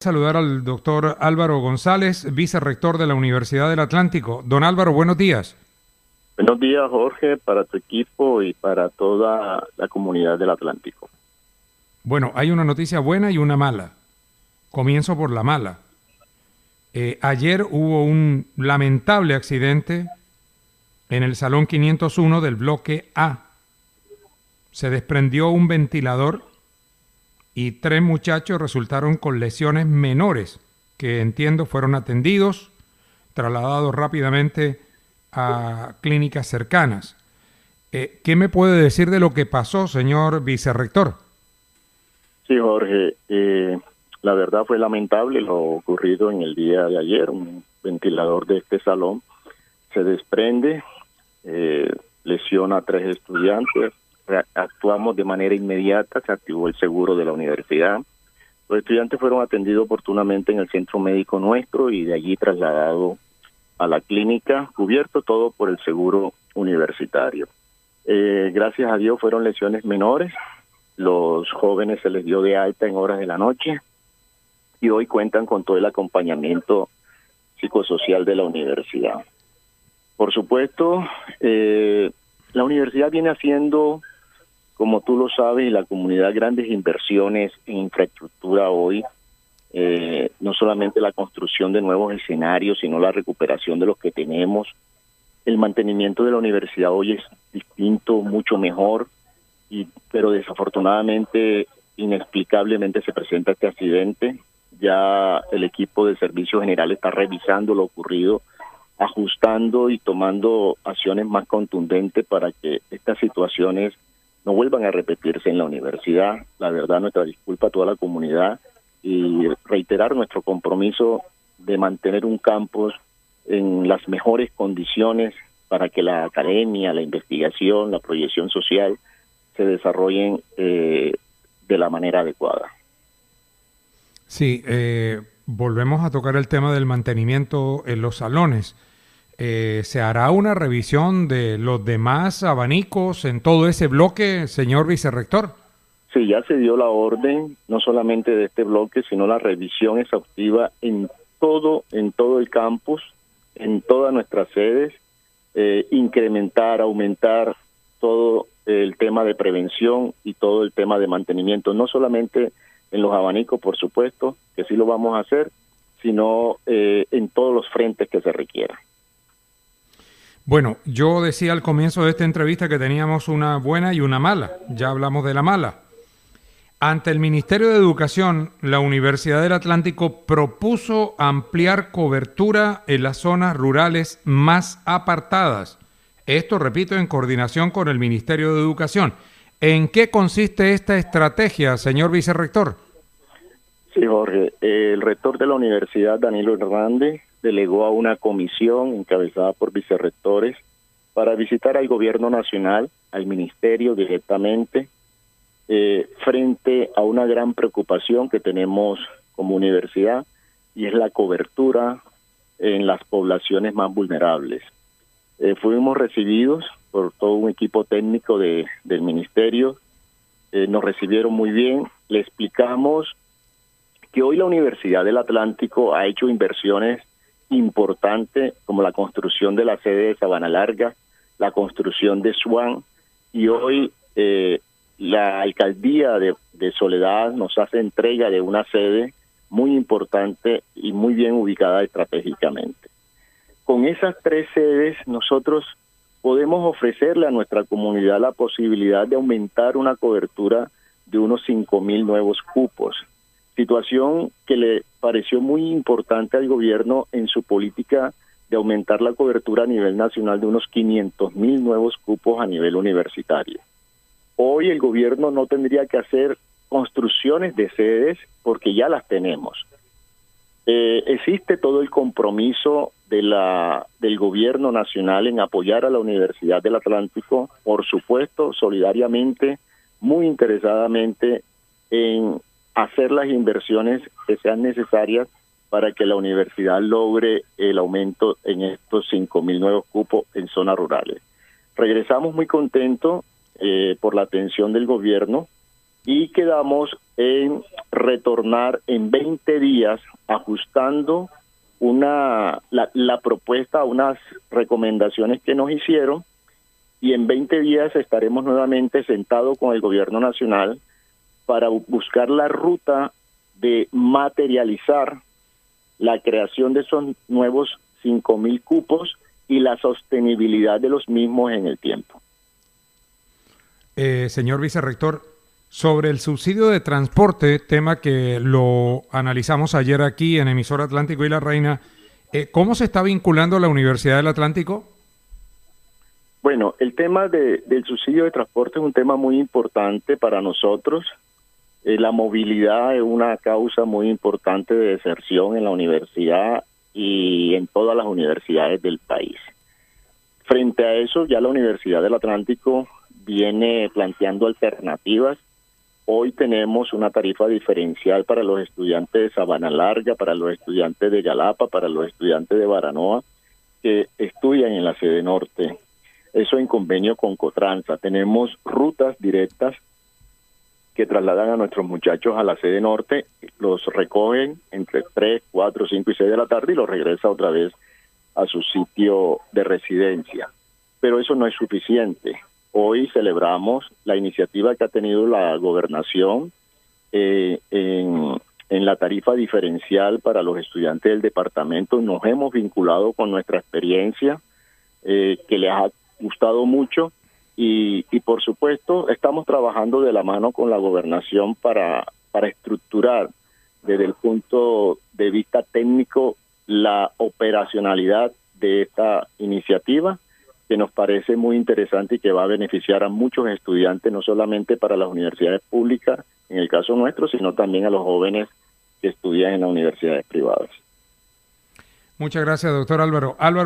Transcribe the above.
Saludar al doctor Álvaro González, vicerrector de la Universidad del Atlántico. Don Álvaro, buenos días. Buenos días, Jorge, para tu equipo y para toda la comunidad del Atlántico. Bueno, hay una noticia buena y una mala. Comienzo por la mala. Ayer hubo un lamentable accidente en el Salón 501 del bloque A. Se desprendió un ventilador y 3 muchachos resultaron con lesiones menores que entiendo fueron atendidos, trasladados rápidamente a clínicas cercanas. ¿Qué me puede decir de lo que pasó, señor vicerrector? Sí, Jorge, la verdad fue lamentable lo ocurrido en el día de ayer. Un ventilador de este salón se desprende, lesiona a 3 estudiantes. Actuamos de manera inmediata, se activó el seguro de la universidad. Los estudiantes fueron atendidos oportunamente en el centro médico nuestro y de allí trasladados a la clínica, cubierto todo por el seguro universitario. Gracias a Dios fueron lesiones menores. Los jóvenes se les dio de alta en horas de la noche y hoy cuentan con todo el acompañamiento psicosocial de la universidad. Por supuesto, la universidad viene haciendo, como tú lo sabes, y la comunidad, grandes inversiones en infraestructura hoy, no solamente la construcción de nuevos escenarios, sino la recuperación de los que tenemos. El mantenimiento de la universidad hoy es distinto, mucho mejor, pero desafortunadamente, inexplicablemente se presenta este accidente. Ya el equipo de servicios generales está revisando lo ocurrido, ajustando y tomando acciones más contundentes para que estas situaciones no vuelvan a repetirse en la universidad. La verdad, nuestra disculpa a toda la comunidad y reiterar nuestro compromiso de mantener un campus en las mejores condiciones para que la academia, la investigación, la proyección social se desarrollen de la manera adecuada. Sí, volvemos a tocar el tema del mantenimiento en los salones. ¿Se hará una revisión de los demás abanicos en todo ese bloque, señor vicerrector? Sí, ya se dio la orden, no solamente de este bloque, sino la revisión exhaustiva en todo el campus, en todas nuestras sedes, incrementar, aumentar todo el tema de prevención y todo el tema de mantenimiento, no solamente en los abanicos, por supuesto, que sí lo vamos a hacer, sino en todos los frentes que se requieran. Bueno, yo decía al comienzo de esta entrevista que teníamos una buena y una mala. Ya hablamos de la mala. Ante el Ministerio de Educación, la Universidad del Atlántico propuso ampliar cobertura en las zonas rurales más apartadas. Esto, repito, en coordinación con el Ministerio de Educación. ¿En qué consiste esta estrategia, señor vicerrector? Sí, Jorge. El rector de la universidad, Danilo Hernández, delegó a una comisión encabezada por vicerrectores para visitar al gobierno nacional, al ministerio directamente, frente a una gran preocupación que tenemos como universidad, y es la cobertura en las poblaciones más vulnerables. Fuimos recibidos por todo un equipo técnico del ministerio, nos recibieron muy bien, le explicamos que hoy la Universidad del Atlántico ha hecho inversiones importantes como la construcción de la sede de Sabana Larga, la construcción de Swan, y hoy la alcaldía de Soledad nos hace entrega de una sede muy importante y muy bien ubicada estratégicamente. Con esas 3 sedes nosotros podemos ofrecerle a nuestra comunidad la posibilidad de aumentar una cobertura de unos 5,000 nuevos cupos, situación que le pareció muy importante al gobierno en su política de aumentar la cobertura a nivel nacional de unos 500,000 nuevos cupos a nivel universitario. Hoy el gobierno no tendría que hacer construcciones de sedes porque ya las tenemos. Existe todo el compromiso del gobierno nacional en apoyar a la Universidad del Atlántico, por supuesto, solidariamente, muy interesadamente en hacer las inversiones que sean necesarias para que la universidad logre el aumento en estos 5,000 nuevos cupos en zonas rurales. Regresamos muy contentos por la atención del gobierno. y quedamos en retornar en 20 días ajustando la propuesta a unas recomendaciones que nos hicieron, y en 20 días estaremos nuevamente sentados con el gobierno nacional para buscar la ruta de materializar la creación de esos nuevos 5.000 cupos y la sostenibilidad de los mismos en el tiempo. Señor vicerrector, sobre el subsidio de transporte, tema que lo analizamos ayer aquí en Emisora Atlántico y La Reina, ¿cómo se está vinculando la Universidad del Atlántico? Bueno, el tema del subsidio de transporte es un tema muy importante para nosotros. La movilidad es una causa muy importante de deserción en la universidad y en todas las universidades del país. Frente a eso, ya la Universidad del Atlántico viene planteando alternativas. Hoy tenemos una tarifa diferencial para los estudiantes de Sabana Larga, para los estudiantes de Galapa, para los estudiantes de Baranoa, que estudian en la sede norte. Eso en convenio con Cotransa. Tenemos rutas directas que trasladan a nuestros muchachos a la sede norte, los recogen entre 3, 4, 5 y 6 de la tarde y los regresa otra vez a su sitio de residencia. Pero eso no es suficiente. Hoy celebramos la iniciativa que ha tenido la gobernación en la tarifa diferencial para los estudiantes del departamento. Nos hemos vinculado con nuestra experiencia, que les ha gustado mucho, y por supuesto estamos trabajando de la mano con la gobernación para estructurar desde el punto de vista técnico la operacionalidad de esta iniciativa, que nos parece muy interesante y que va a beneficiar a muchos estudiantes, no solamente para las universidades públicas, en el caso nuestro, sino también a los jóvenes que estudian en las universidades privadas. Muchas gracias, doctor Álvaro. Álvaro.